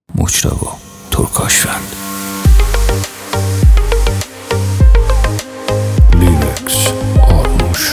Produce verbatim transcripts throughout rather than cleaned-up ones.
مجتبی ترکاشفند. لیرکس آرموش.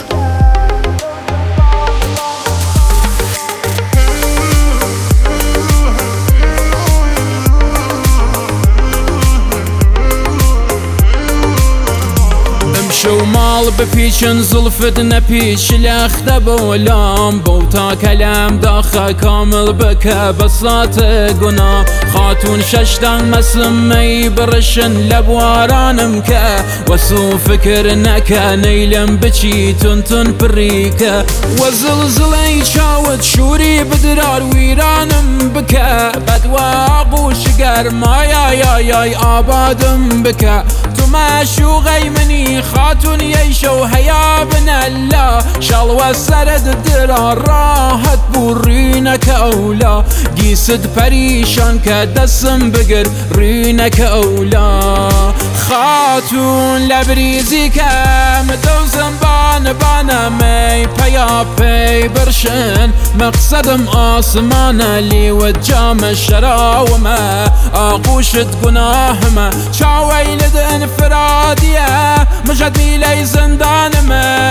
شو مال بپیچن زلفت نپیچ لخت بولام بوتا کلم داخل کامل بکه بسات گنا خاتون ششتن مسلمی برشن لبوارانم که وسو فکر نکه نیلم بچی تن تن پریکه وزلزلی چاوت شوری بدرار ویرانم بکه بدواقوش گرمایا یا یای آبادم بکه تو معشوقی منی خاتون یشو هیا بن الله شالوا سرد درار راحت بورینک اولا گیسد پریشان که دستم بگر رینک اولا خاتون لبریزی کم دوزم بان بانمی پیا پی برشن مقصدم آسمان لی و جام شراومه آغوشت گناهمه چاویلد انفرادیه مجد میلی زندانمه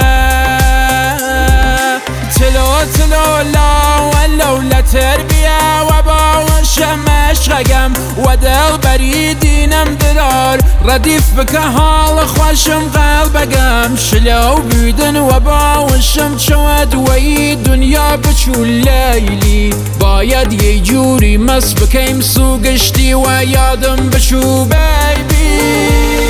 تلو تلو لا ولو لتربیه و باوشم عشقم و دل بریدینم درار ردیف بکه حال خوشم قلبگم شلو بیدن و باوشم چود و ای دنیا بچو لیلی باید یه جوری مس بکیم سو گشتی و یادم بچو بیبی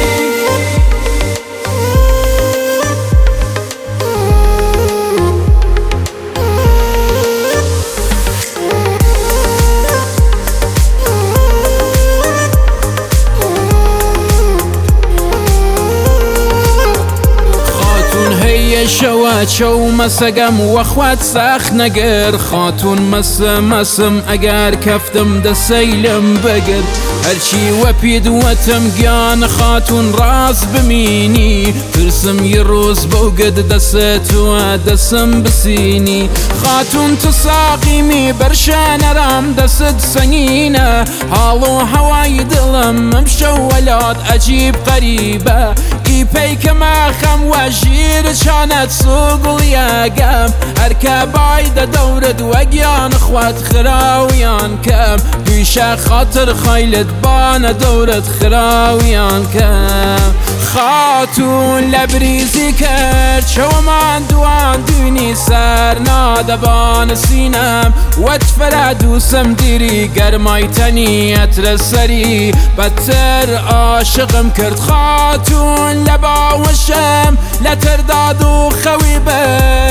شوا چو مسگم و خوات سخت نگر خاتون مسم مسم اگر کفتم ده سیلم بگر هرچی و پید وتم گیان خاتون راز بمینی ترسم یه روز بوگد دست و دستم بسینی خاتون تو ساقیمی برشان رام دست سنگینه حالو هوای دلم مشولات عجیب قریبه ای پیک ما خم و جیر چانت سوقل یاقم هرکا باید دورد و گیان خوات خراویان کم پیش خاطر خیلت بان دورت خراویان کم خاتون لبریزی کرد چو من دوان دونی سر نادبان سینم و تفرع دوسم دیری گرمای تنیت رسری بدتر عاشقم کرد خاتون لباوشم لترداد و خویبه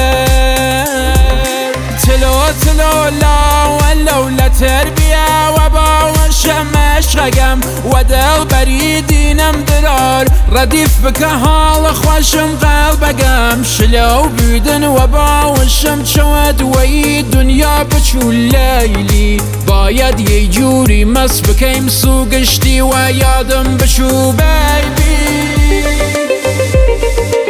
تلو تلو لا ولو لتربیه و باوشم عشقم و دل بریدینم درار ردیف بکه حال خوشم قلبگم شلو بیدن و باوشم چود و ای دنیا بچو لیلی باید یه جوری مس بکیم سو گشتی و یادم بچو بیبی